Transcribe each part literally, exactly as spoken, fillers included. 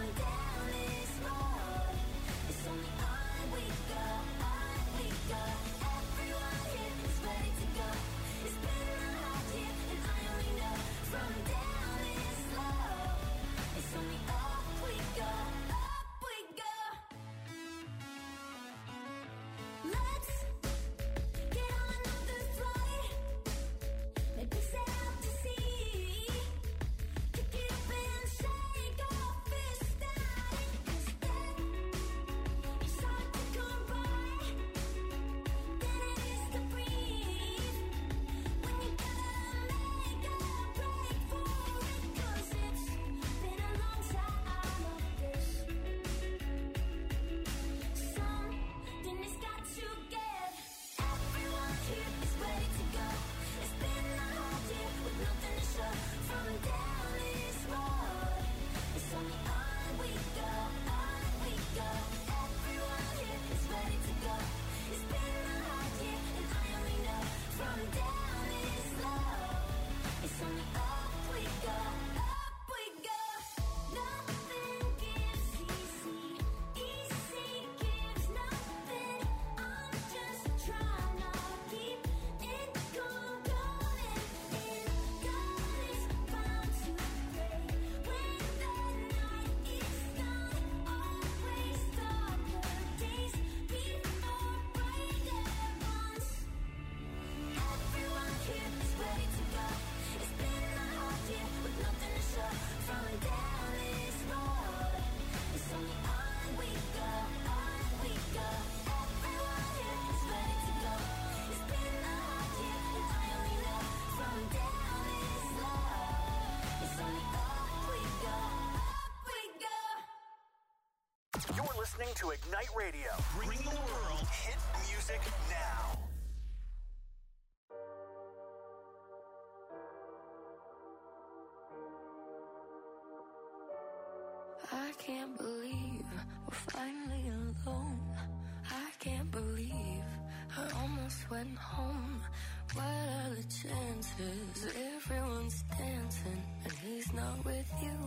down this road. It's only on we go, on we go. Everyone here is ready to go. It's been a hard year and I only know from down this low. It's only up we go, up we go. Let's get on another flight. Maybe sail out to sea. Pick it up and shake off this static. 'Cause then it's hard to come by. Then it is to breathe. When you gotta make a break for it. 'Cause it's been a long time of this. Something has got to give. Everyone here is ready to go. It's been a hard year with nothing to show from down this road. It's only on we go, on we go. Everyone here is ready to go. It's been a hard year and I only know from down this low. It's only up we go, up we go. Nothing gives easy, easy gives nothing. I'm just trying to keep it going, going. In God is bound to pray. When the night is done, always darker days before brighter ones. Everyone here is ready to go. It's been a hard year with nothing to show from down this road. It's only on we go, on we go. Everyone here is ready to go. It's been a hard year and I only know from down this low. It's only up we go, up we go. You're listening to Ignite Radio. Bring the world hit music now. I can't believe we're finally alone. I can't believe I almost went home. What are the chances everyone's dancing and he's not with you?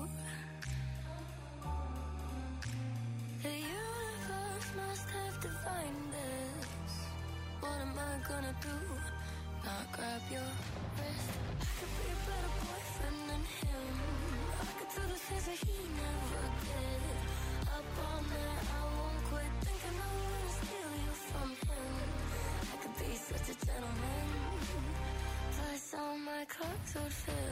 The universe must have defined us. What am I gonna do? Not grab your wrist. I could be a better boyfriend than him. I could do the things that he never did. Up all night, I won't quit thinking I'm gonna steal you from him. I could be such a gentleman. Plus all my clothes would fit.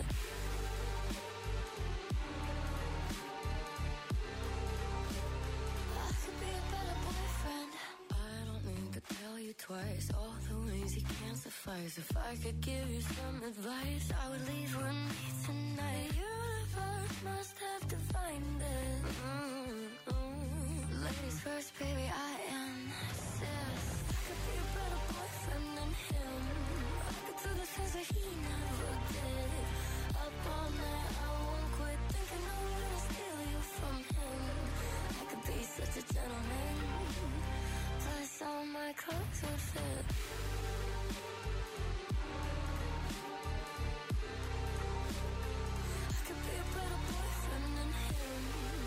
I could be a better boyfriend. I don't need to tell you twice all the ways you can't suffice. If I could give you some advice, I would leave with me tonight. The universe must have defined it. Mm-hmm. Ladies first, baby, I insist. I could be a better boyfriend than him. I could do the things that he never did. Up all night, I won't quit thinking I'm gonna steal you from him. I could be such a gentleman. Plus all my clothes would fit. I could be a better boyfriend than him.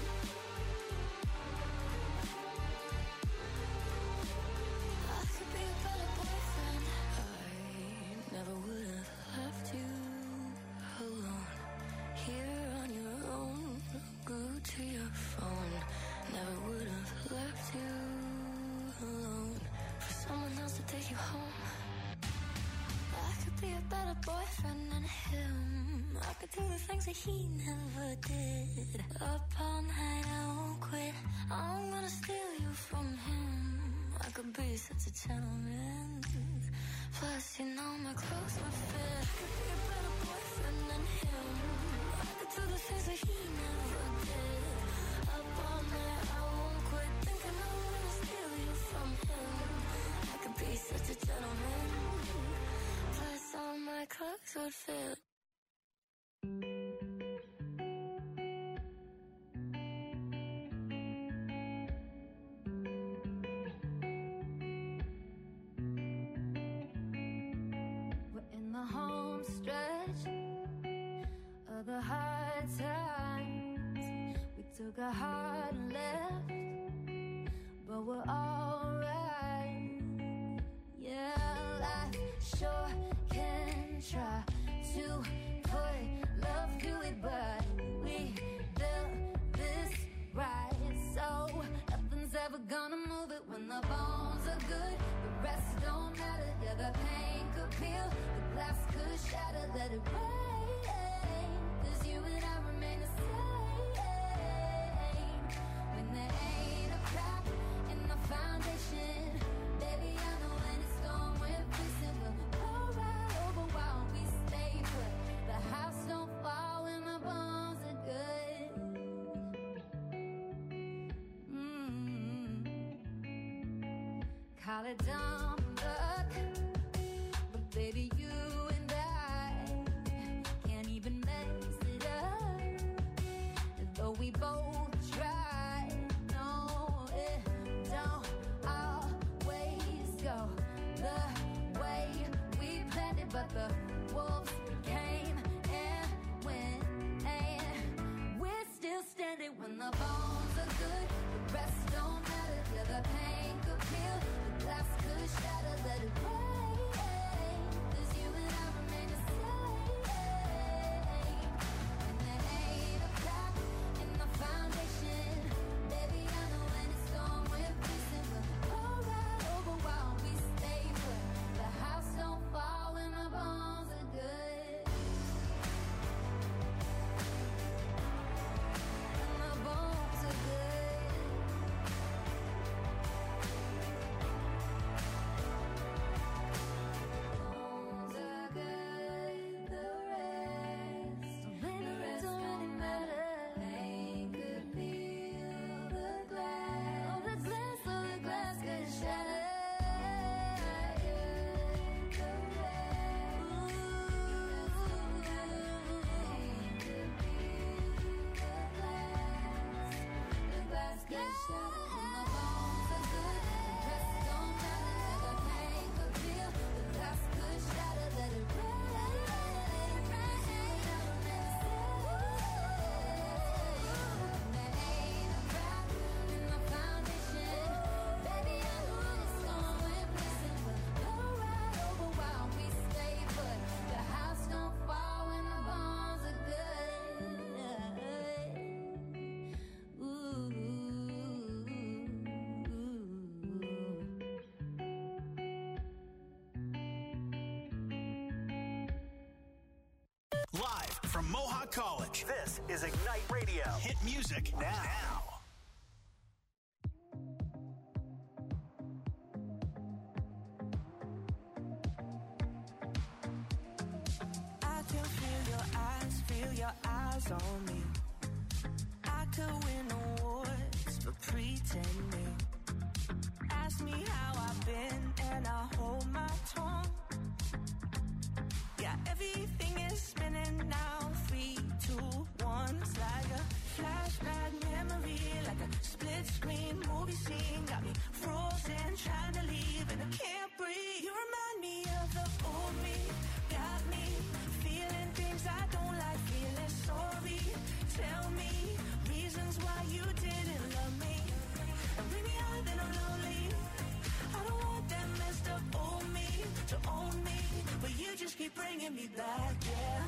I could be a better boyfriend. I never would have left you alone. Here on your own, glued to your phone. Never would have left you alone for someone else to take you home. I could be a better boyfriend than him. I could do the things that he never did. Up all night, I won't quit. I'm gonna steal you from him. I could be such a gentleman. Plus, you know my clothes would fit. I could be a better boyfriend than him. I could do the things that he never did. Up all night, I won't quit thinking I'm gonna steal you from him. I could be such a gentleman. Plus, all my clothes would fit. took a hard call it dumb luck, but baby, you and I can't even mess it up. Though we both try, no, it don't always go the way we planned it, but the wolves came and went, and we're still standing when the bones are good. The rest don't matter, yeah, the pain could heal, the glass could shatter, let it rain. 'Cause you and I remain the same, and there ain't a crack in the foundation. Baby, I know when it's gone, we're missing, but all right over while we stay put. The house don't fall when the bones are good, and the bones are good. Bones are good, the rest, the rest don't really matter. Pain could feel the glass, oh the glass, oh the glass could shatter. The rest, pain could feel the glass, the glass could shatter. And the bones are good, the rest don't matter. The pain could feel, the glass could shatter. Let it rain, let it rain, never miss it. And there ain't a crack in the foundation. Baby, I know it's gone, we're missing, but all right over while we stay put. The house don't fall when the bones are good. Ooh. Live from Mohawk College, this is Ignite Radio. Hit music now. I can feel your eyes, feel your eyes on me. I could win awards for pretending. Ask me how I've been and I hold my tongue. Yeah, everything is spinning now. Three, two, one. It's like a flashback memory, like a split screen movie scene. Got me frozen, trying to leave, and I can't breathe. You remind me of the old me. Got me feeling things I don't like, feeling sorry. Tell me reasons why you didn't love me, and bring me out then I'm lonely. I don't want that messed up old me to own me, but you just keep bringing me back, yeah.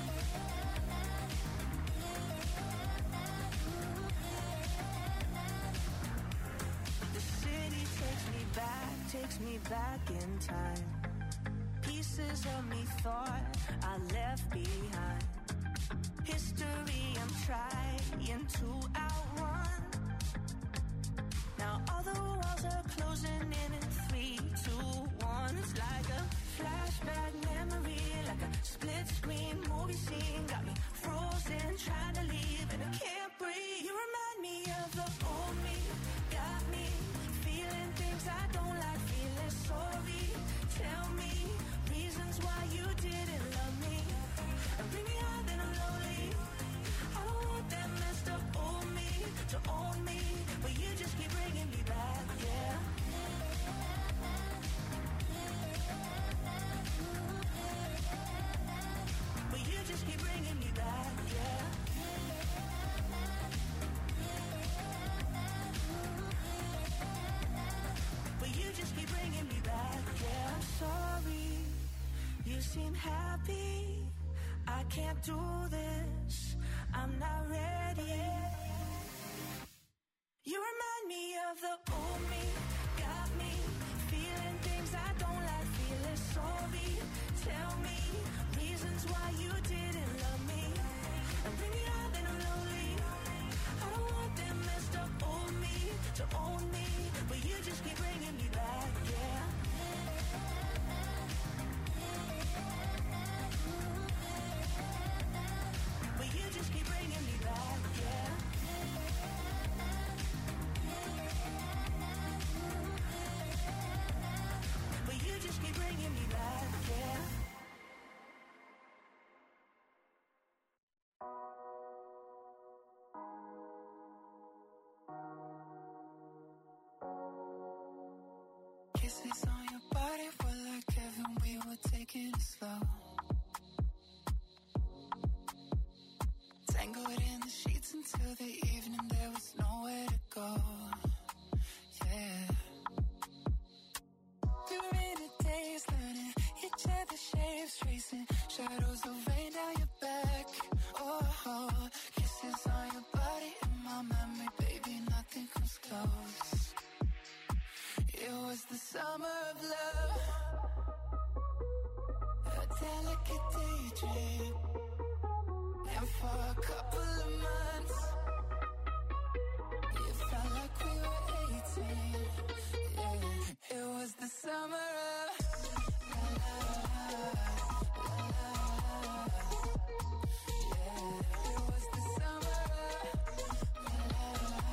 The city takes me back, takes me back in time. Pieces of me thought I left behind. History I'm trying to outrun. Now all the walls are closing in in three, two, one. It's like a flashback memory, like a split screen movie scene. Got me frozen, trying to leave, and I can't breathe. You remind me of the old me. Got me feeling things I don't like, feeling sorry. Tell me reasons why you didn't love me, and bring me out then I'm lonely. I don't want that messed up old me to own me, but you just keep bringing me back, yeah. But you just keep bringing me back, yeah. But you just keep bringing me back, yeah. I'm sorry, you seem happy. I can't do this, I'm not ready. You remind me of the old me. Got me feeling things I don't like, feeling sorry. Tell me reasons why you didn't love me, and bring me out then I'm lonely. I don't want that messed up old me to own me, but you just keep bringing me back, yeah. But you just keep bringing me back, yeah. Kisses on your body were like heaven, we were taking it slow. Tangled in the sheets until the evening, there was nowhere to go. Yeah. We were in a daze, learning each other's shapes, tracing shadows of rain down your back. Oh, oh, kisses on your body in my memory, baby, nothing comes close. It was the summer of love, a delicate daydream. And for a couple of months, it felt like we were eighteen. Yeah, it was the summer of la la la la la. Yeah, it was the summer of la la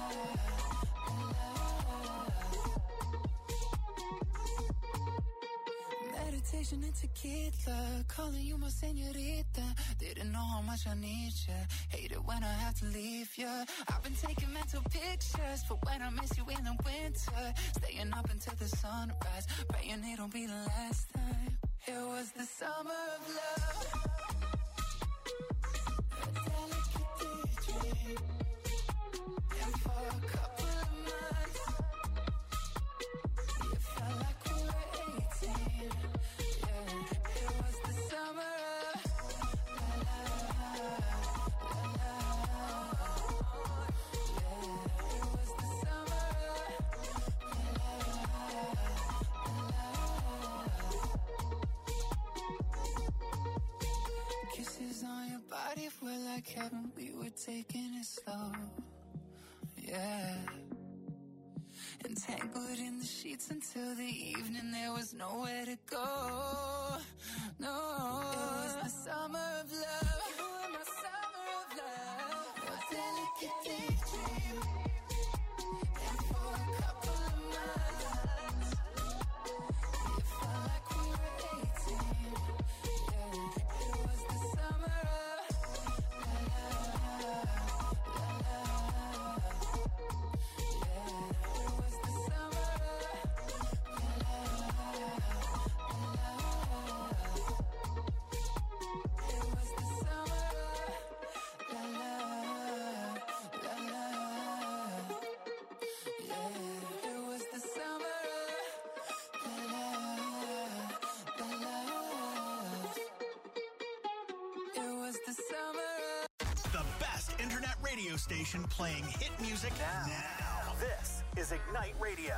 la la. Meditation and tequila, calling you my señorita. Didn't know how much I need ya. Hate it when I have to leave ya. I've been taking mental pictures for when I miss you in the winter. Staying up until the sunrise, praying it'll be the last time. It was the summer of love, a delicate daydream. And for a couple of months, it felt like we were eighteen. Yeah, it was the summer of la la la la la. Yeah, it was the summer of la la la la. Kisses on your body were like heaven, we were taking it slow. Yeah. Entangled in the sheets until the evening, there was nowhere to go. No, it was the summer of love. You were my summer of love, a delicate daydream. And for a couple of months, it felt like we were eighteen. Yeah, it was the summer of la la la la la. Yeah, it was the summer of la la la la la. It was the summer of la la la la. Yeah, it was the summer of la la la la. It was the summer of The best internet radio station playing hit music now. now. This is Ignite Radio.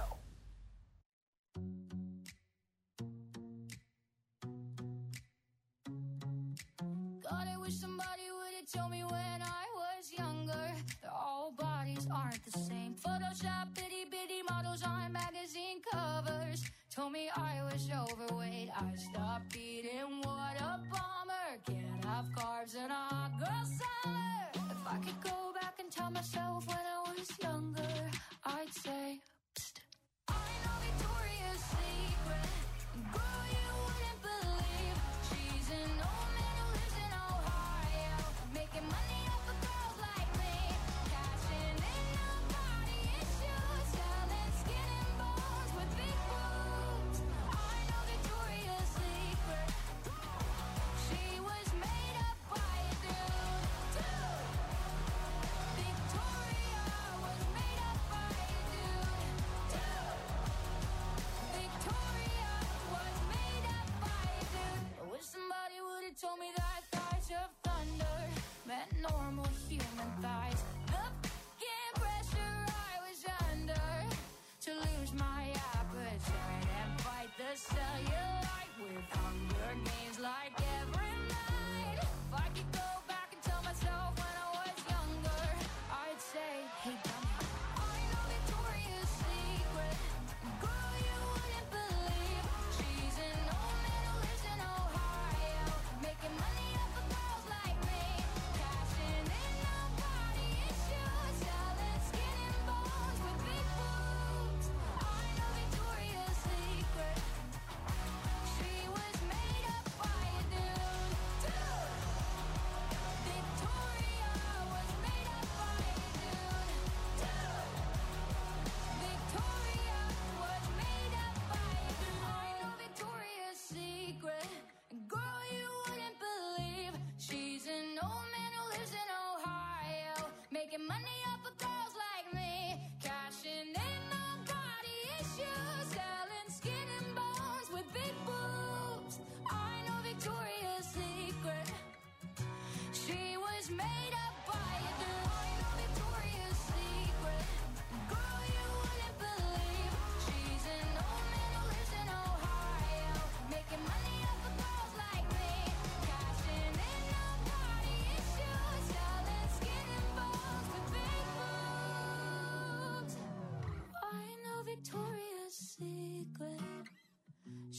God, I wish somebody would have told me when I was younger that all bodies aren't the same. Photoshop, bitty bitty models on magazine covers told me I was overweight. I stopped eating, what a bummer. Can't have carbs in a hot girl summer. If I could go back and tell myself when I was younger, I'd say, psst, I know Victoria's Secret. Girl, you wouldn't believe she's an old man who lives in Ohio, making money off of girls like me, cashing in on body issues, selling skin and bones with big boobs. I know Victoria's Secret. She was made up by a dude, dude. Victoria was made up by a dude, dude. Victoria was made up by a dude. I wish somebody would have told me that thighs of thunder meant normal human thighs. The f***ing pressure I was under to lose my appetite and fight the cellulite with Hunger Games like every night. If I could go back and tell myself when I was younger, I'd say, hey dummy, I know Victoria's Secret. Girl, you wouldn't believe she's an old man who lives in Ohio, making money off of girls like me, cashing in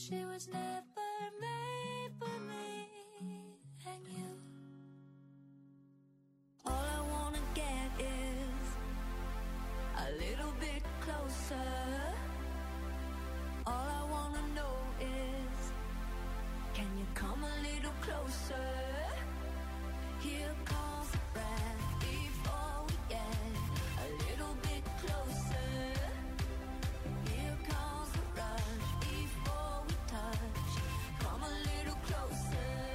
She was never made for me and you. All I wanna get is a little bit closer. All I wanna know is, can you come a little closer? Here comes the breath before we get a little bit closer. Here comes the rush before we touch. Come a little closer.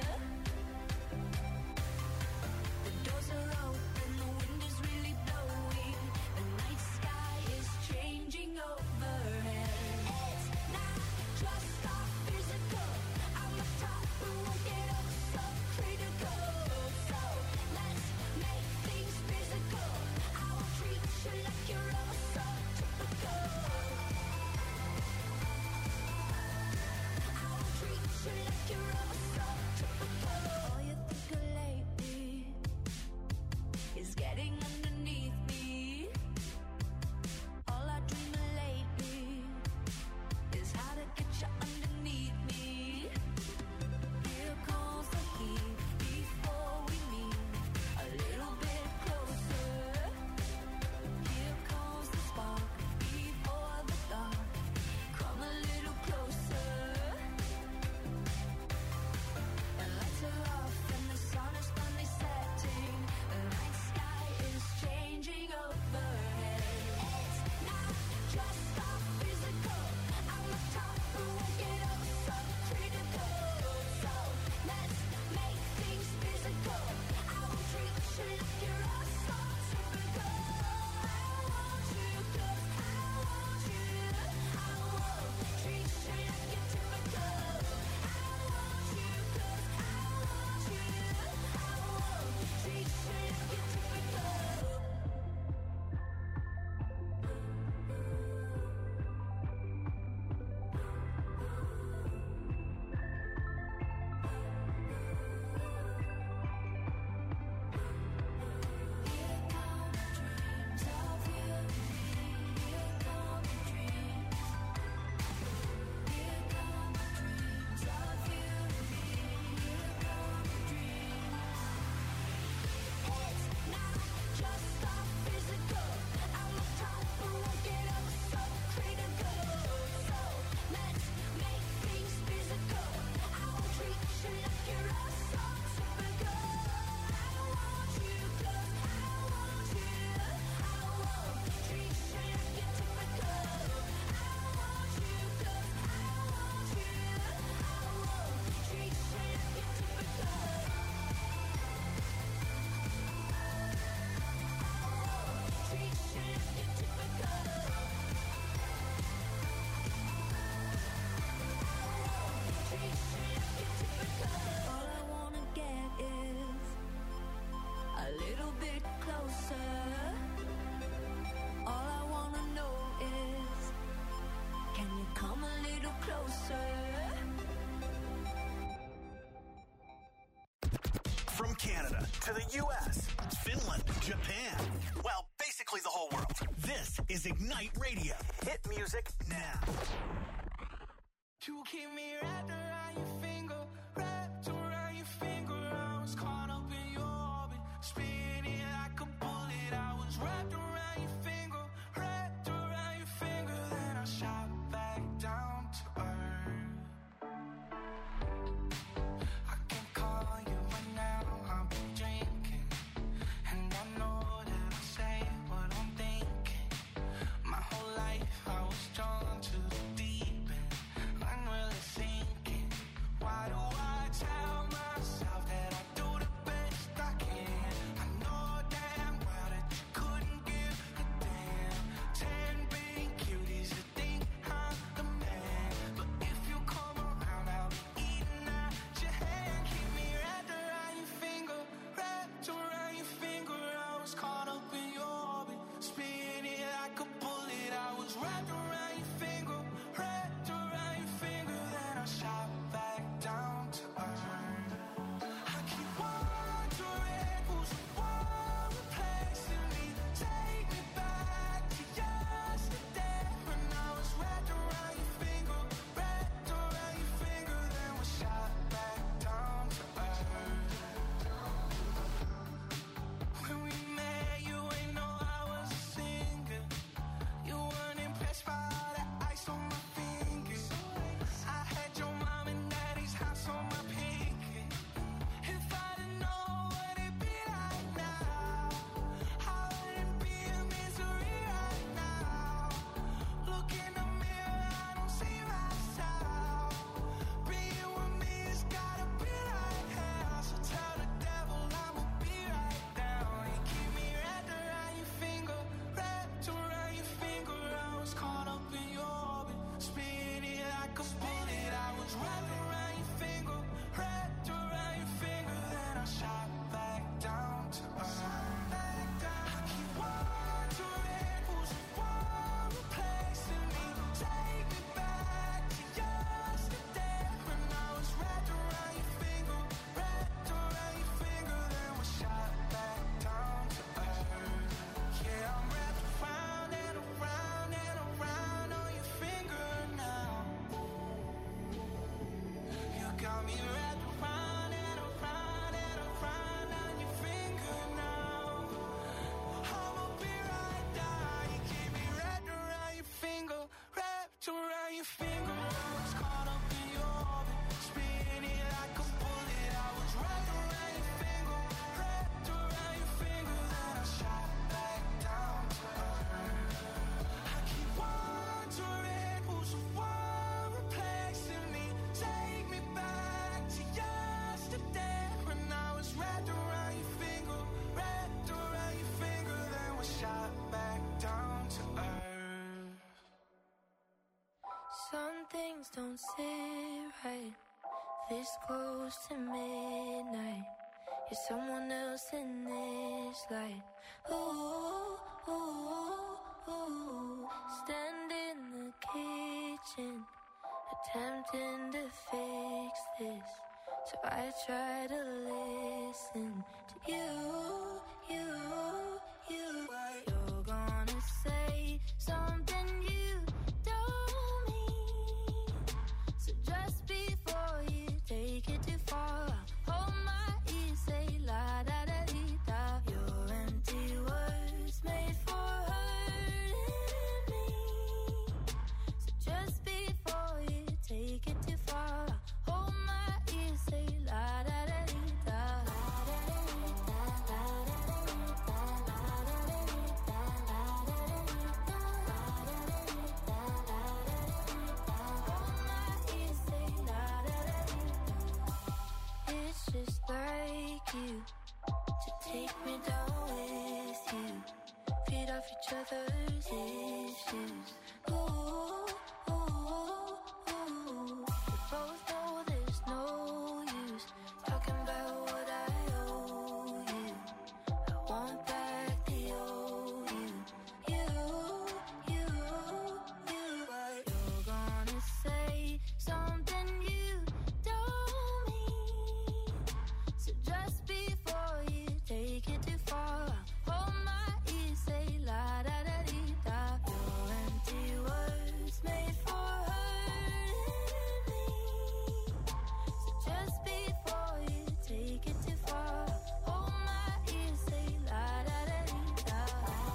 The doors are open, the wind is really blowing. The night sky is changing overhead. It's not just our physical. I'm a top who won't get up so critical. So let's make things physical. I will treat you like you're all so typical. I will treat you like you're all so typical. All you think of lately is getting underneath me. All I dream of lately is how to get you underneath me. Here comes the heat before we meet a little bit closer. Here comes the spark before the dark. Come a little closer. The lights are off and the sun is finally setting. The night sky is changing overhead. It's not just our physical. I'm a top who won't get up so critical. So let's make things physical. I will treat you like you're all so typical. I want you 'cause I want you. I won't treat you like you're typical. I want you 'cause I want you. I won't treat you like you're typical. Here come dreams of you and me. Here come dreams. Here come dreams of you and me. Here come dreams. It's not just our physical. I'm a top who won't get up so critical. So let's make things physical. I will treat you like you're all so typical. I want you 'cause I want you. I won't treat you like you're typical. I want you 'cause I want you. I won't treat you like you're typical. Treat you like you're typical. Treat you like you're typical. All I wanna get is a little bit closer. All I wanna know is, can you come a little closer? From Canada to the U S, Finland, Japan. Well, basically the whole world. This is Ignite Radio. Hit music now. You keep me wrapped around your finger, wrapped around your finger. I was caught up in your orbit, spinning like a bullet. I was wrapped around your finger, wrapped around your finger. Then I shot back down to earth. I can call you right now, I'll be drinking, and I know that I say what I'm thinking. My whole life I was drawn to the deep end. I'm really sinking. Why do I tell myself that I do the best I can? I know damn well that you couldn't give don't sit right. This close to midnight. You're someone else in this light. Ooh, ooh, ooh. Stand in the kitchen, attempting to fix this. So I try to listen to you, you, you. You're gonna say something you don't mean. So just before you take it too far, hold my ear, say la da da dee da. Your empty words made for hurting me. So just before you take it too far, hold my ear, say la da da dee da. It's just like you to take me down with you, feed off each other's issues. Ooh, ooh, ooh. We both know there's no use talking about what I owe you. I want back the old you, you, you, you. You're gonna say something you don't mean. So just before you take it too far, hold my ear, say la da da dee da. Your empty words made for hurting me. So just before you take it too far, hold my ear, say la da da dee da.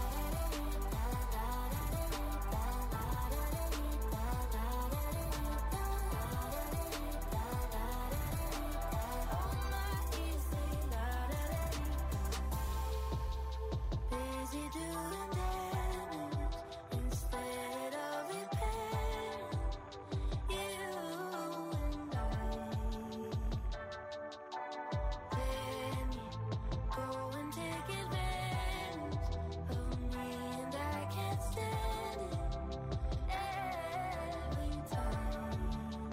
Hold my ear, say la da da dee. Busy doing damage instead of repairing. You and I. Then you go and take advantage of me, and I can't stand it every time.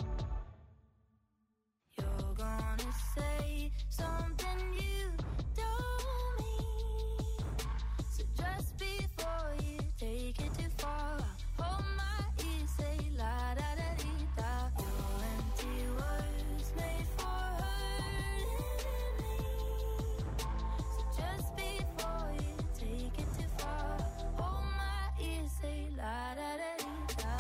You're gonna say something you don't mean. So just before you take it too far, hold my ear, say la da da dee da. Your empty words made for hurting me. So just before you take it too far, hold my ear, say la da da dee da.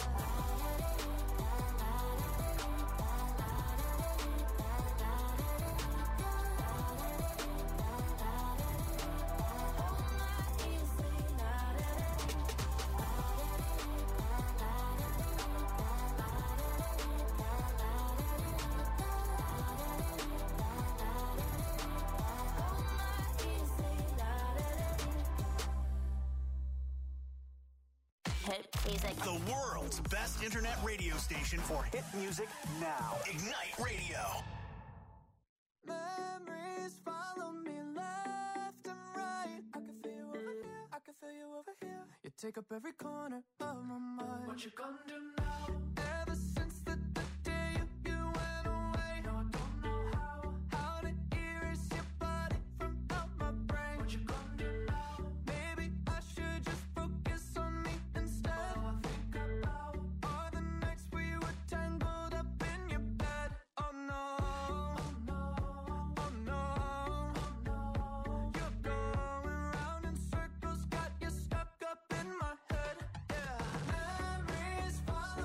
Hold my ear, say la da da dee. Hold my ear, say la da da dee. Hit music. The world's best internet radio station for hit music now. Ignite Radio. Memories follow me left and right. I can feel you over here. I can feel you over here. You take up every corner of my mind. What you gonna do now? Ever since the, the day you, you went away, no, I don't know how. How to erase your body from out my brain. What you gonna do now? Maybe I should just focus on me instead. All I think about are the nights we were tangled up in your bed. Oh no, oh no, oh no, oh no. You're going round in circles, got you stuck up in my head. Yeah, memories follow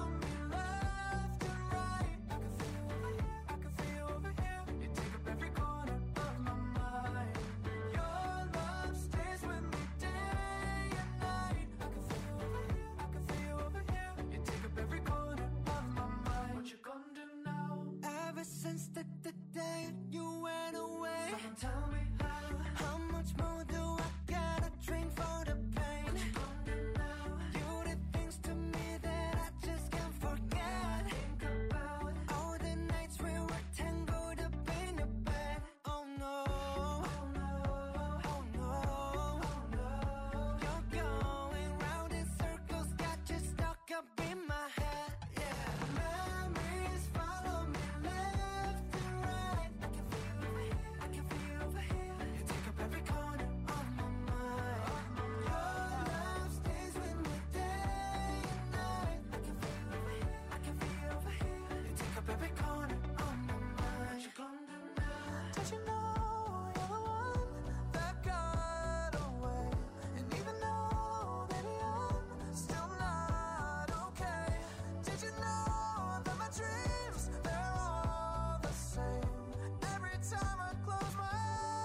Did you know you're the one that got away? And even though, baby, I'm still not okay. Did you know that my dreams, they're all the same? Every time I close my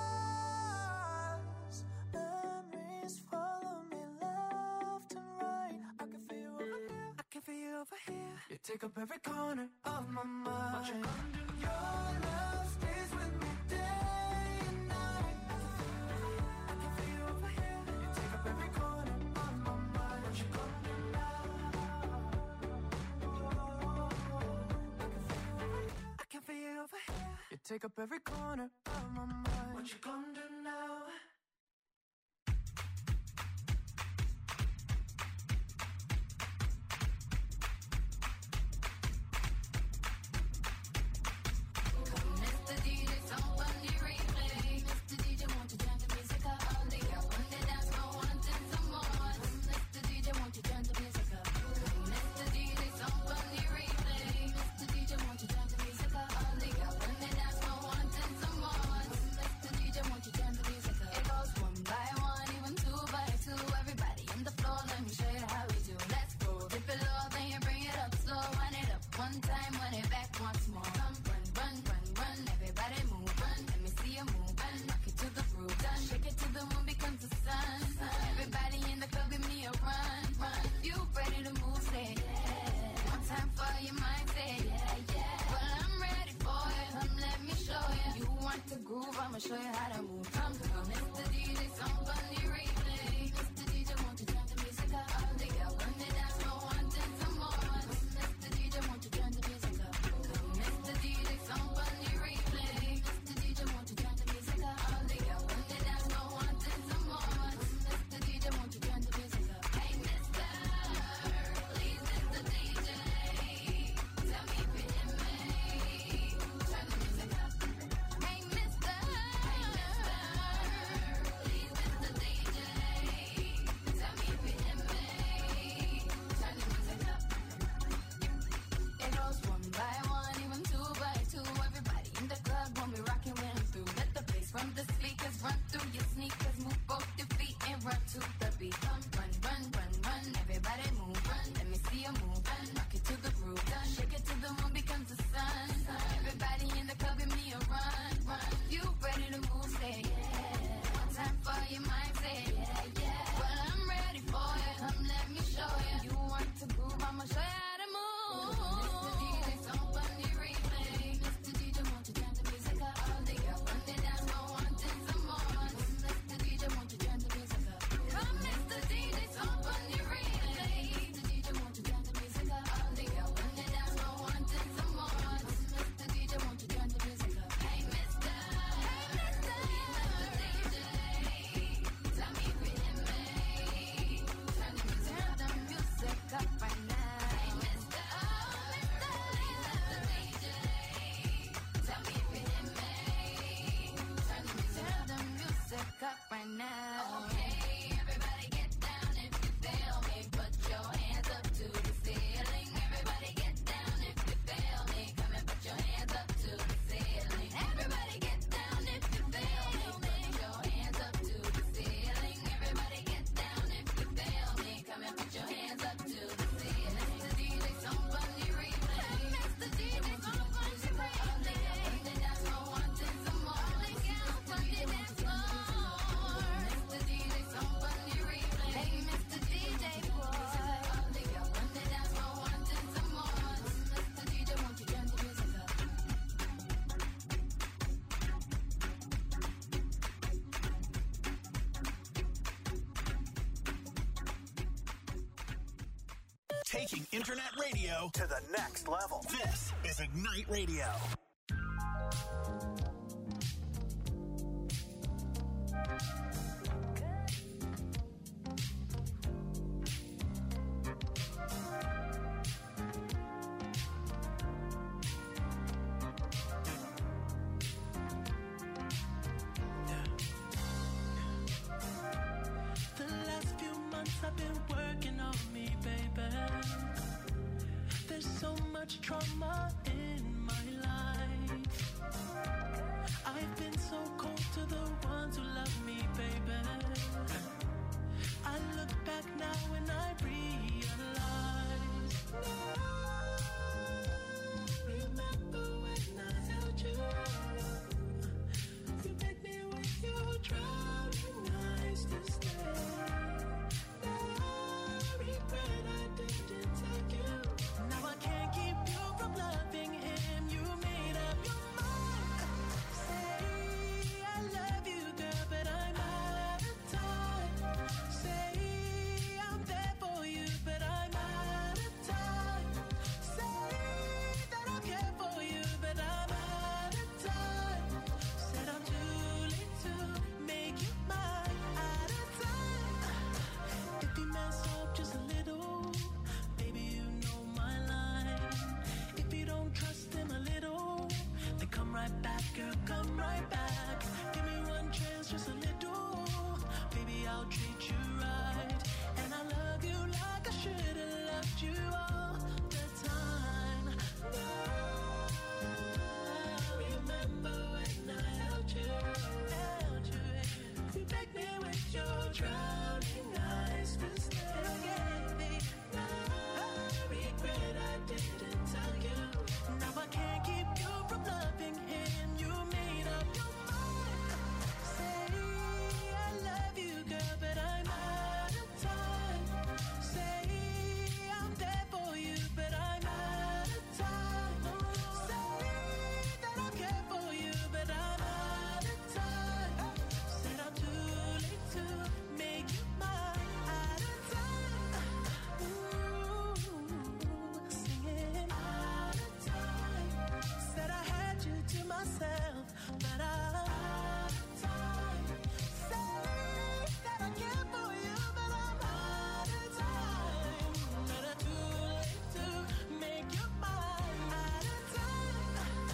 eyes, memories follow me left and right. I can feel you over here, I can feel you over here. You take up every corner of my mind. What you gonna do? Your love stays with me day and night. I can feel you over here, I can feel you over here. You take up every corner of my mind. What you gonna do now? I can feel you over here. You take up every corner of my mind. What you gonna do now? Mister D J, someone the replay. Mister D J, won't you turn the music up? All the girl on the dance floor wanting some more. Mister D J, won't you turn the music up? Mister D J, someone the replay. Mister D J, won't you turn the music up? All the girl on the dance floor wanting some more. Mister D J, won't you turn the music up? It goes one by one, even two by two. Everybody on the floor, let me show you how we do. Let's go, dip it low, then you bring it up slow. Run it up one time, run it back once more. Come run, run, run, run. Everybody move, run. Let me see you move, run. Rock it to the groove, done. Shake it till the moon becomes the sun. Everybody in the club, give me a run, run. If you ready to move, say yeah. One time for your mind, say yeah, yeah. Well, I'm ready for it. Come, let me show you. You want to groove? I'ma show you how to move. Come, come, Mister D J, somebody replay. Mister D J, won't you turn the music up? All the girl on the dance floor wanting some more. Mister D J, won't you turn the music up? Come, Mister D J, somebody replay. Mister D J, won't you turn the music up? All the girl on the dance floor wanting some more. Mister D J, won't you turn the music up? Hey, Mister, please, Mister D J, tell me if you hear me. Turn the music up. Hey, Mister, hey, Mister, please, Mister D J, tell me if you hear me. Turn the music up. It goes one by one, even two by two. Everybody in the club when we rockin' when I'm through. Let the bass from the speakers run through your sneakers. Move both your feet and run to the beat. Come run, run, run, run. Everybody move, run. Let me see you move, run. Rock it to the groove, done. Shake it till the moon becomes the sun. Everybody in the club, give me a run, run. You ready to move? Say yeah. One time for your mind, say yeah, yeah. Well, I'm ready for it. Come, let me show you. You want to groove? I'ma show you how to move. Mister D J, somebody replay. Mister D J, won't you turn the music up? All the girl on the dance floor wanting some more. Mister D J, won't you turn the music up? Come, Mister D J, somebody replay. Mister D J, won't you turn the music up? All the girl on the dance floor wanting some more. Mister D J, won't you turn the music up? Hey, Mister, hey, Mister, Mister D J, tell me if you hear me. Turn the music up, the music up right now. Hey, Mister, oh, Mister, Mister D J, tell me if you hear me. Turn the music up, the music up right now. Okay, everybody get down if you feel me. Put your hands up to the ceiling. Everybody get down if you feel me. Come and put your hands up to the ceiling. Everybody get down if you feel me. Put your hands up to the ceiling. Everybody get down if you feel me. Come and put your hands up to the ceiling. Mister D J, somebody replay. Mister D J, somebody replay. On the dance floor wanting some more. All the girls on the dance floor. Mister D J, somebody replay. Hey, Mister D J, boy. All the girls on the dance floor wanting some more. Mister D J, won't you turn the music up? Taking internet radio to the next level. This is Ignite Radio. The last few months I've been working on me, baby. There's so much trauma in my life. I've been just a little. Baby, I'll treat you right. And I love you like I should have loved you all the time. Now, I remember when I held you, held you. You take me with your drowning eyes to stay. Baby, now I regret I didn't tell you. Now I can't keep you from loving him. You made up your mind. Say I love you, girl, but I'm out of time. Say I'm there for you, but I'm out of time. Say that I care for you, but I'm out of time. Said I'm too late to make you mine. Out of time. Ooh, singing out of time. Said I had you to myself, but I'm out of time. Say that I care for you, but I'm out of time. But I'm too late to make you mine. Out of time.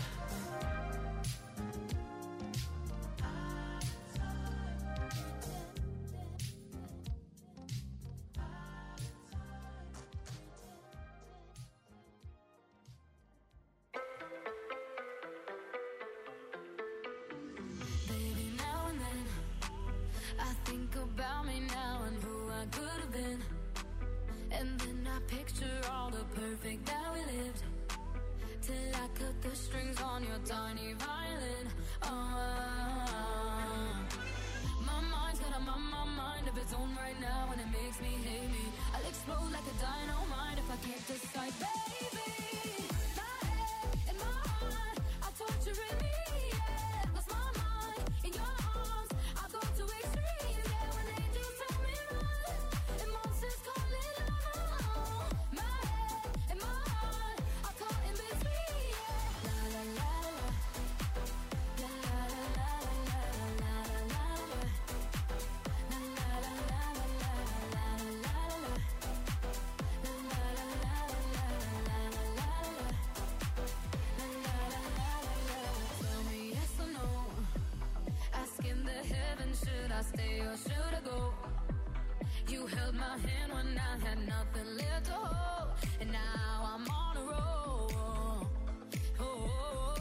Baby, now and then I think about me now and who I could have been. And then I picture all the perfect that we lived. Till I cut the strings on your tiny violin. Uh, my mind's got a my, my mind of its own right now, and it makes me hate me. I'll explode like a dynamite if I can't decide, baby. My head and my heart are torturing me. Yeah, lost my mind in your arms. I go to extremes. Yeah, when angels tell me run, and monsters call it love. My head and my heart are caught in between. Yeah, la la la la, la la la la la la la la. La la la la la la la la la. La la la la la la la la. La la la la la. Tell me yes or no. Asking the heavens, should I stay or should I go? You held my hand when I had nothing left to hold, and now I'm on a roll. Oh,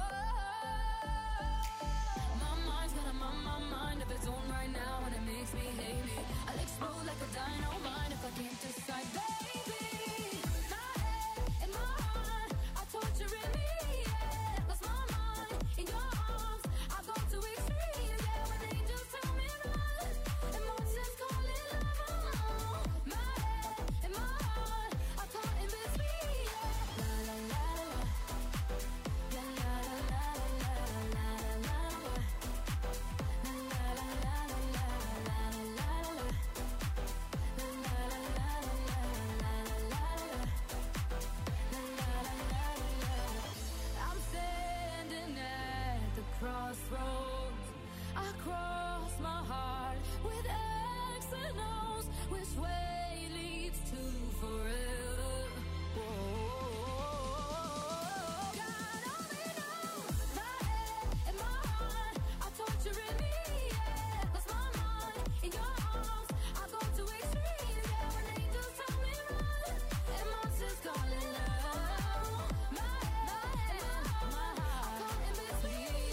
my mind's got a my, my mind of its own right now, and it makes me hate me. I'll explode like a dynamite if I can't decide, baby. My head and my heart are torturing me. Yeah, lost my mind in your arms. I go to extremes. Yeah, when angels tell me run, and monsters call it love. My head and my heart are caught in between. Yeah, la la la la, la la la la la la la la. La la la la la la la la la. La la la la la la la la. La la la la la. I'm standing at the crossroads. I cross my heart with X and O's. Which way leads to forever? Whoa. God only knows. My head and my heart are torturing me. Yeah, lost my mind in your arms. I go to extremes. Yeah, when angels tell me run, and monsters call it love. My head and my heart are caught in between.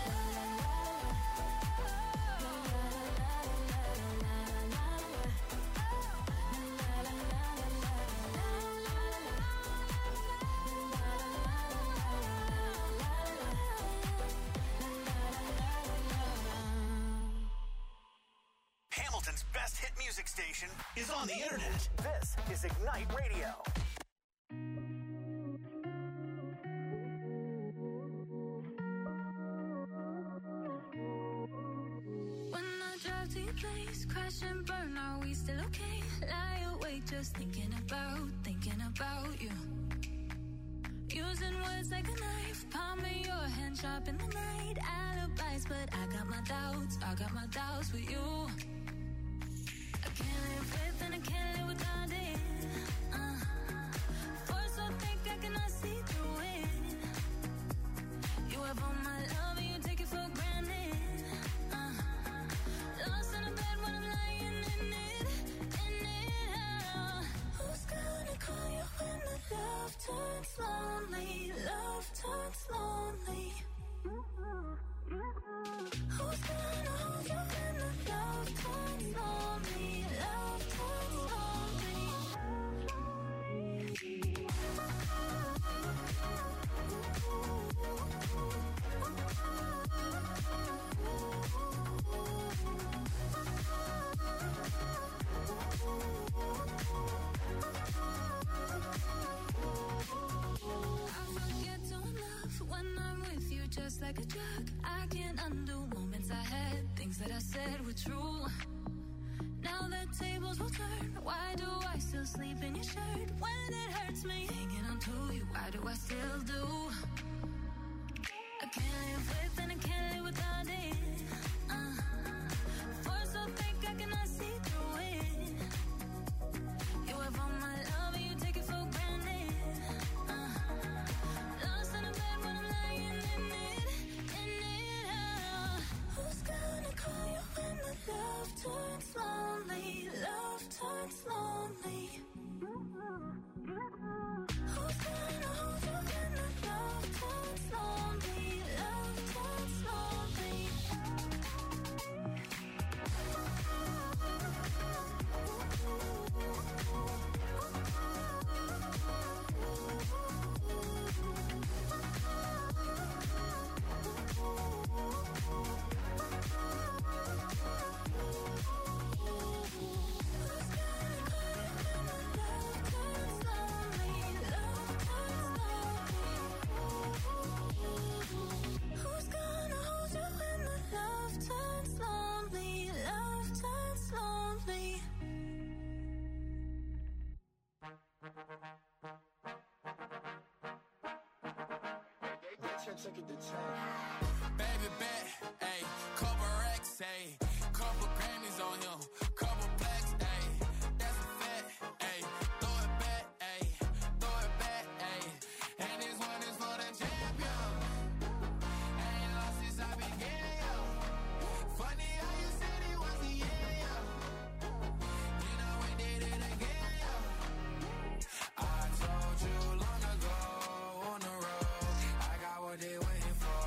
La la la la la la la la. La la la la la la la la. La la la la la la la. Hamilton's best hit music station is on the internet. This is Ignite Radio. When I drive to your place, crash and burn, are we still okay? Lie awake just thinking about, thinking about you. Using words like a knife, palming your hand sharp in the night. Alibis, but I got my doubts, I got my doubts with you. I can't live with and I can't live without it. Uh, force I think I cannot see through it. You have all my love and you take it for granted. Uh, sleep in your shirt when it hurts me. Hanging on to you, why do I still do? I can't live with and I can't live without it. Uh, force so thick I cannot see through it. You have all my love and you take it for granted. Uh, lost in the bed when I'm lying in it, in it. Uh, who's gonna call you when the love turns lonely? Love turns lonely. Who's gonna hold you when the love turns lonely? Love turns lonely. Who's gonna hold you when the love turns lonely? Love turns lonely. Baby bet, ayy, couple racks, ayy, couple Grammys on him, couple blacks, ayy, that's a fact, ayy, throw it back, ayy, throw it back, ayy, and this one is for the champion. Ain't lost since I began, yo. Funny how you said it was the end, yo. You know we did it again, yo. I told you long ago on the road, I got what they waiting for.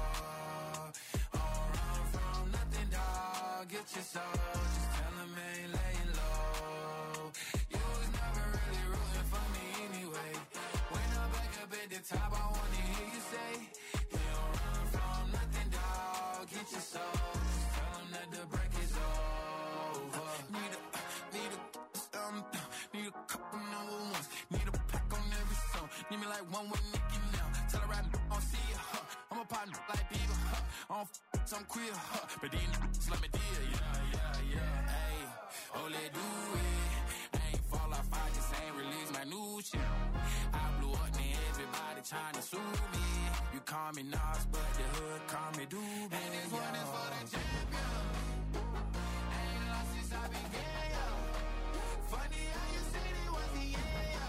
All run from nothing, dog. Get your soul. Just tell them ain't laying low. You was never really rooting for me anyway. When I'm back up at the top, I wanna hear you say, you don't run from nothing, dog. Get your soul. Just tell them that the break is over. Need a, need a, um, need a couple number ones. Need a pack on every song. Need me like one with Nicki now. Tell her right now, I'll see ya, huh. I'm a partner like Bieber, huh. I don't f- some queer, huh. But these niggas let me deal, yeah, yeah, yeah. Ayy, oh, let do it. I ain't fall off, I just ain't release my new shit. I blew up, and everybody trying to sue me. You call me Nas, but the hood call me Doobie. And this one is for the champion. Ain't lost since I began, yo. Funny how you said it was the end, yo.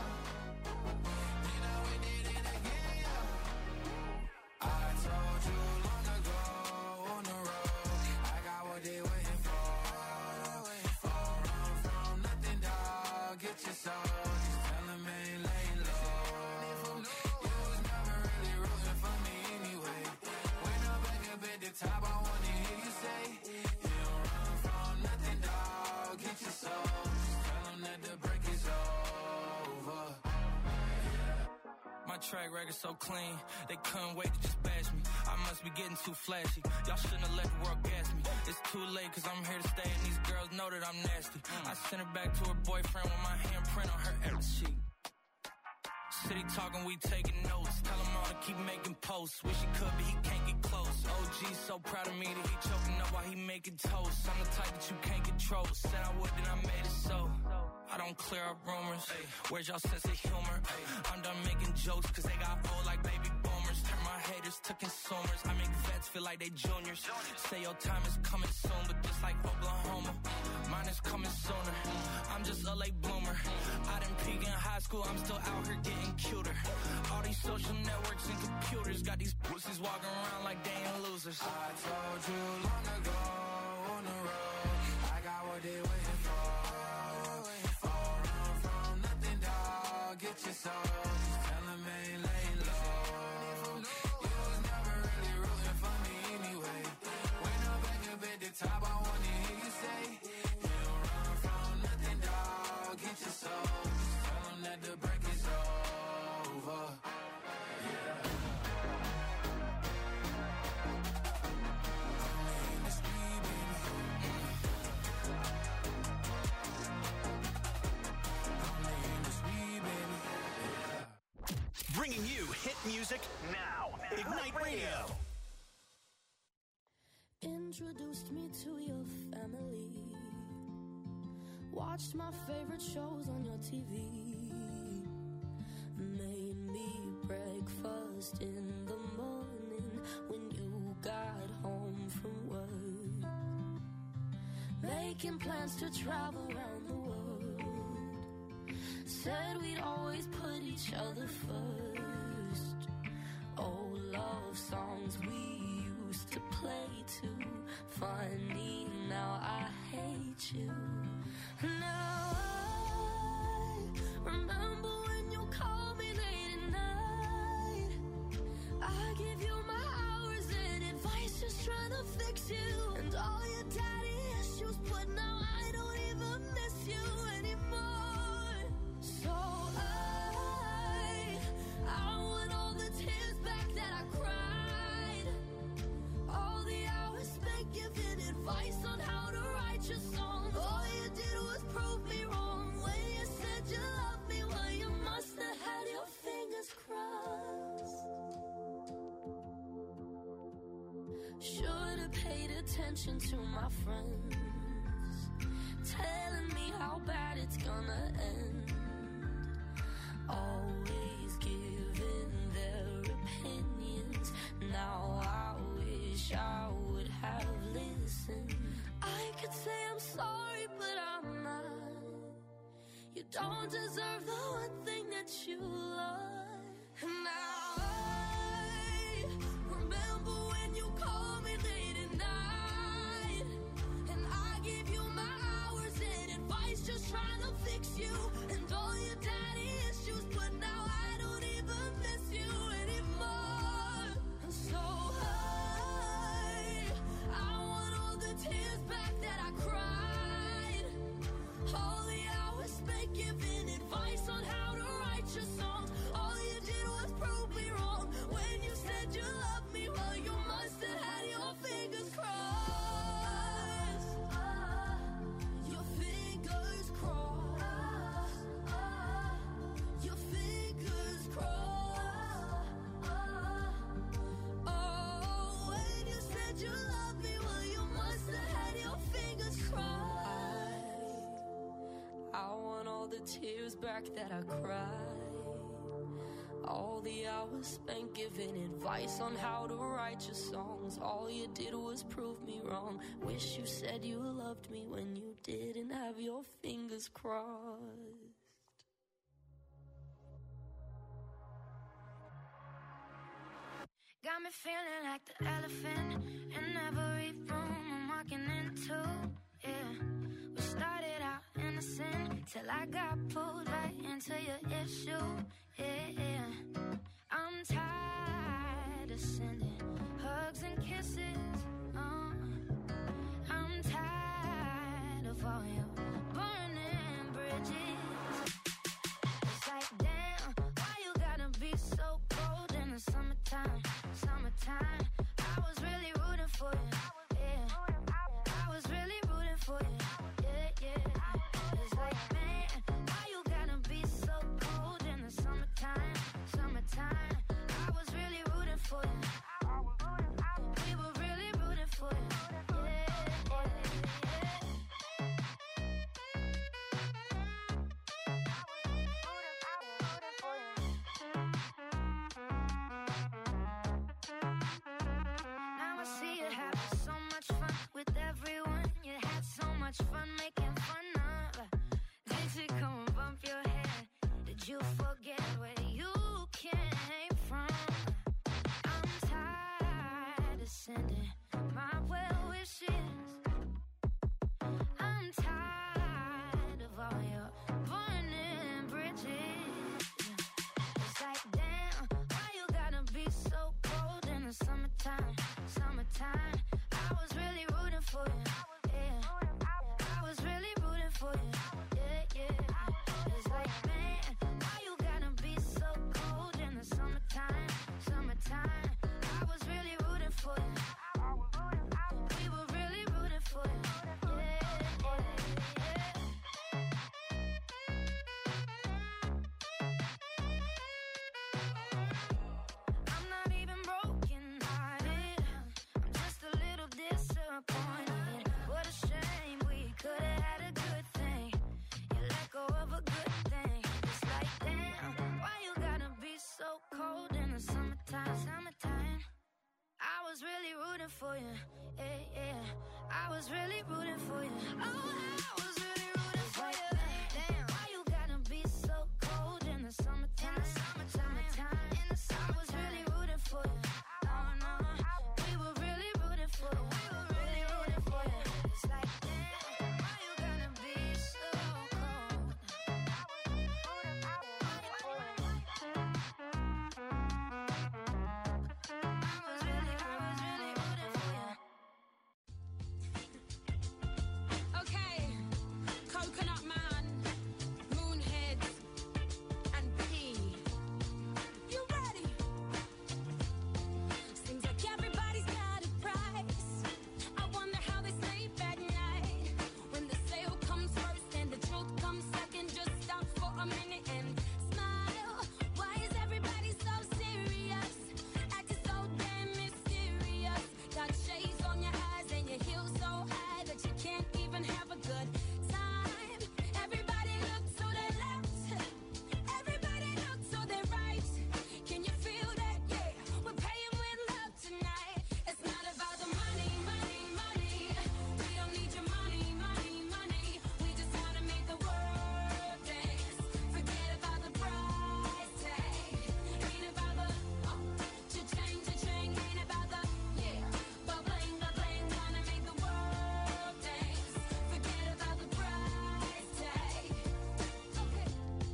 You know we did it again, yo. I told you long ago on the road, I got what they waiting for. All run from nothing, dog. Get your soul. Just tell them ain't laying low. You was never really rooting for me anyway. When I'm back up at the top, I wanna hear you say, you don't run from nothing, dog. Get your soul. Just tell them that the break is over. My track record so clean, they couldn't wait to just bash me. I must be getting too flashy. Y'all shouldn't have let the world gas me. It's too late cause I'm here to stay and these girls know that I'm nasty. I sent her back to her boyfriend with my handprint on her every sheet. City talking, we taking notes. Tell him all to keep making posts. Wish he could, but he can't get close. O G so proud of me that he choking up while he making toast. I'm the type that you can't control. Said I would, then I made it so. I don't clear up rumors. Where's y'all sense of humor? I'm done making jokes cause they got old like baby boomers. Turn my haters to consumers. I make vets feel like they juniors. Say your time is coming soon, but just like Oklahoma, mine is coming sooner. I'm just a late bloomer. I didn't peak in high school, I'm still out here getting cuter. All these social networks and computers got these pussies walking around like they ain't losers. I told you long ago on the road, I got what they waiting for. All run from nothing, dog. Get your soul. Just tell them ain't laying low. You was never really rooting for me anyway. When I'm back up at the top, I wanna hear you say, you don't run from nothing, dog. Get your soul. Just tell them that the break is over. Yeah. Bringing you hit music now. Ignite Radio. Introduced me to your family. Watched my favorite shows on your T V. just in the morning when you got home from work. Making plans to travel around the world. Said we'd always put each other first. Old love songs we used to play too. Funny, now I hate you. Now I remember when you called me late at night. I give you my hours and advice, just trying to fix you. And all your daddy issues, but now I don't even miss you anymore. So I, I want all the tears back that I cried. All the hours spent giving advice on how to write your songs. All you did was prove me wrong. When you said you loved me, well, you must have had your fingers crossed. Should've paid attention to my friends, telling me how bad it's gonna end. Always giving their opinions. Now I wish I would have listened. I could say I'm sorry, but I'm not. You don't deserve the one thing that you love. And now I remember when you called me late at night. And I gave you my hours and advice, just trying to fix you. And all your daddy issues, but now I don't even miss you anymore. So I, I want all the tears back that I cried. All the hours spent giving advice on how to write your songs. All you did was prove me wrong. When you said you loved me, well, you must have had your fingers crossed. Your fingers crossed. Your fingers crossed. Oh, when you said you loved me, well, you must have had your fingers crossed. I want all the tears back that I cried. All the hours spent giving advice on how to write your songs. All you did was prove me wrong. Wish you said you loved me when you didn't have your fingers crossed. Got me feeling like the elephant in every room I'm walking into. Yeah, we started out innocent till I got pulled right into your issue. Yeah, yeah. I'm tired of sending hugs and kisses. Uh, I'm tired of all your burning bridges. It's like, damn, why you gotta be so cold in the summertime? Summertime, I was really rooting for you. Yeah, I was really rooting for you. Yeah, yeah. It's like, man, why you gotta be so cold in the summertime? Summertime, I was really rooting for you. We were really rooting for you. for you. Yeah, yeah. I was really rooting for you. Oh, I was really rooting for you. Damn, why you gotta be so cold in the summertime? In the summertime, in the summer. I was really rooting for you. Oh no, we were really rooting for you. We were really rooting for you. It's like, damn, why you gotta be so cold? Okay, Coconut Man, Moonhead, and P. You ready? Seems like everybody's got a price. I wonder how they sleep at night. When the sale comes first and the truth comes second, just stop for a minute and smile. Why is everybody so serious? Acting so damn mysterious. Got shades on your eyes and your heels so high that you can't even have a good time. Everybody look to the left. Everybody look to the right. Can you feel that? Yeah, we're paying with love tonight. It's not about the money, money, money. We don't need your money, money, money. We just wanna make the world dance. Forget about the price tag. Ain't about the uh, cha-ching, cha-ching. Ain't about the yeah, but bling, but bling. Wanna make the world dance. Forget about the price tag. Okay,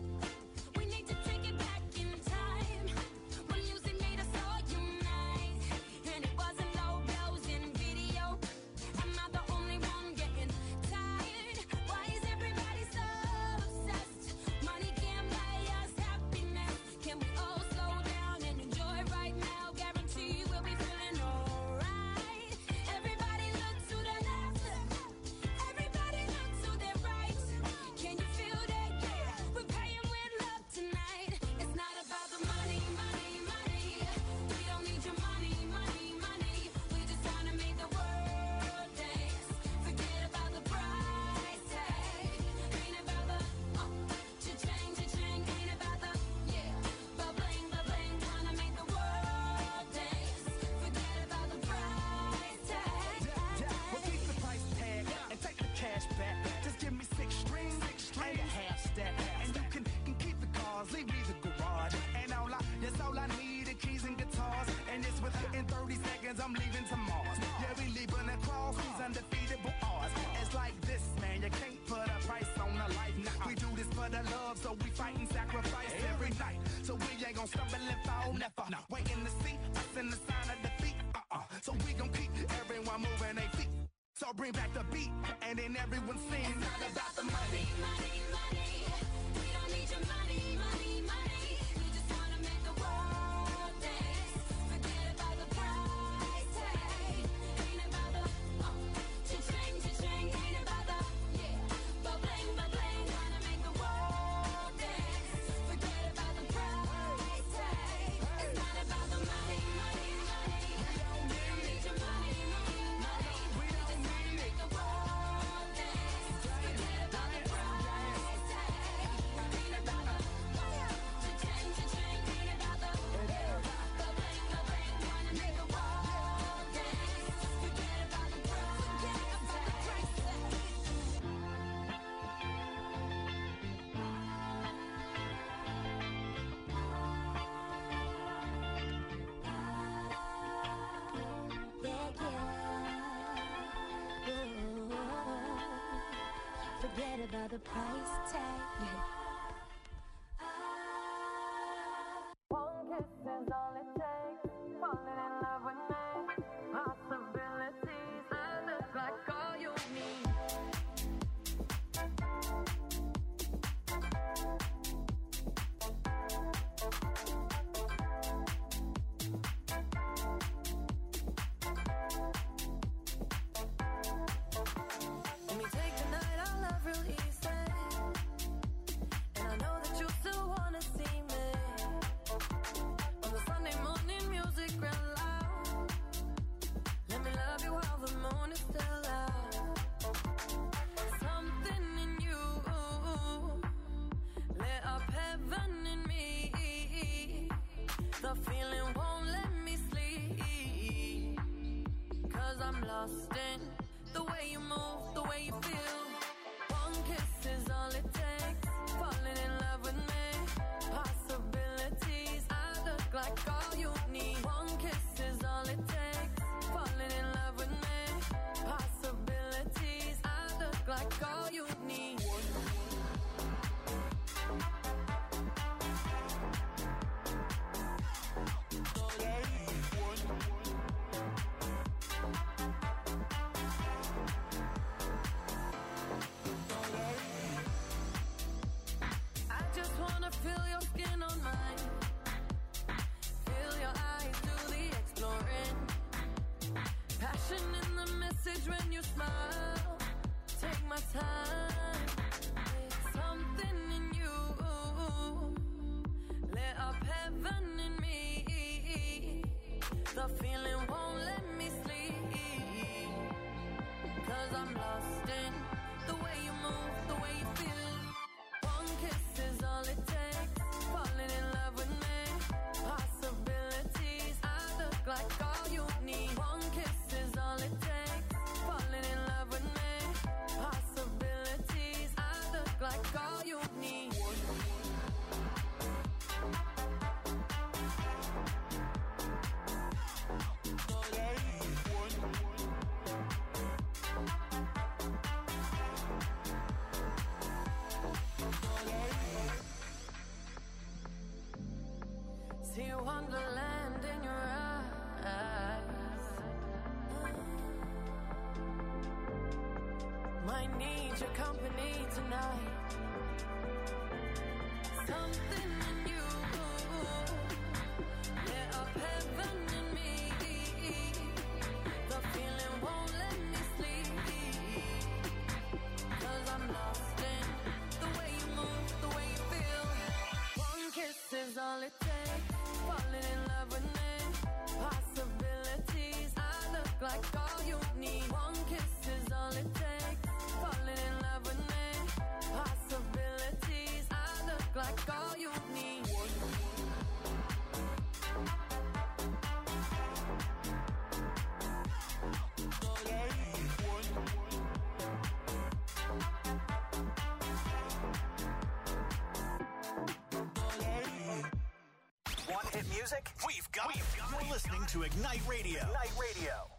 we need to take it back in time when music made us all unite, and it wasn't low blows in video. Am I the only one getting tired? Why is everybody so obsessed? Money can't buy us happiness. Can we all slow down and enjoy right now? Guarantee we'll be feeling alright. Everybody look to the left. Everybody look to the right. Can you feel that? Yeah, we're paying with love tonight. It's not about the money, money, money. We don't need your money, money, money. We just wanna make the world dance. Forget about the price tag. Ain't about the uh, cha-ching, cha-ching. Ain't about the yeah, but bling, but bling. Wanna make the world dance. Forget about the price tag. Well, keep the price tag and take the cash back. Just give me six strings and a half stack. And you can, can keep the cars, leave me the garage. And all I, that's all I need, the keys and guitars. And it's within thirty seconds, I'm leaving to Mars. Yeah, we leaving across these undefeatable odds. It's like this, man, you can't put a price on a life. Nah, we do this for the love, so we fight and sacrifice every night. So we ain't gonna stumble and fall, never. Waiting to see us in the sign of defeat. Uh-uh. So we gon' keep everyone moving their feet. So bring back the beat, and then everyone sings. It's not about the money. Money, money. We don't need your money, money, money. We just wanna make the world dance. Forget about the price tag. Ain't about the uh, cha-ching, cha-ching. Ain't about the yeah, but bling, but bling. Wanna make the world dance. Forget about the price tag. It's not about the money, money, money. We don't need your money, money, money. We just wanna make the world dance. Forget about the price tag. Ain't about the cha-ching, cha-ching. Ain't about the yeah, but bling, but bling. Wanna make the world dance. Forget about the price tag. Yeah, yeah. Ooh, forget about the price tag. One kiss is all it takes. Falling in love with me. Possibilities that look like all you need. Let me take the night I love real easy. And I know that you still wanna see me. On the Sunday morning music real loud. Let me love you while the moon is still out. Something in you lit up heaven in me. The feeling won't let me sleep. 'Cause I'm lost in the way you move, the way you feel. One kiss is all it takes. Falling in love with me. Possibilities, I look like all you need. One kiss is all it takes. Falling in love with me. Possibilities, I look like all you need. I just wanna feel your skin on mine. Feel your eyes do the exploring. Passion in the message when you smile. Take my time. There's something in you. Lit up heaven in me. The feeling won't let me sleep. 'Cause I'm lost in the way you move, the way you feel. One kiss is all it takes. Falling in love with me. Possibilities, I look like all you need. One kiss is all it takes. Falling in love with me. Possibilities, I look like all you need. See wonderland in your eyes. Might need your company tonight. Something in you. Lit up heaven in me. The feeling won't let me sleep. 'Cause I'm lost in the way you move, the way you feel. One kiss is all it takes. Falling in love with me. Possibilities, I look like all you need. One kiss is all it takes. Falling in love with me. Possibilities, I look like all you need. Want hit music? We've got it. You're listening to Ignite Radio. Ignite Radio.